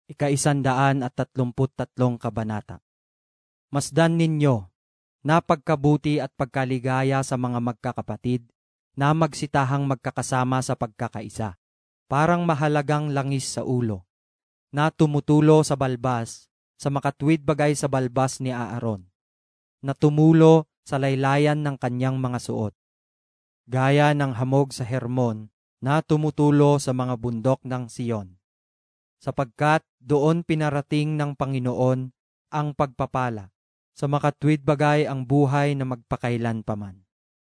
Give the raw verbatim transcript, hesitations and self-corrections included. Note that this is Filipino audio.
Ika-isandaan at tatlumput tatlong kabanata. Masdan ninyo, na pagkabuti at pagkaligaya sa mga magkakapatid, na magsitahang magkakasama sa pagkakaisa, parang mahalagang langis sa ulo, na tumutulo sa balbas, sa makatwid bagay sa balbas ni Aaron, na tumulo sa laylayan ng kanyang mga suot, gaya ng hamog sa Hermon, na tumutulo sa mga bundok ng Siyon. Sapagkat doon pinarating ng Panginoon ang pagpapala, sa makatwid bagay ang buhay na magpakailan paman.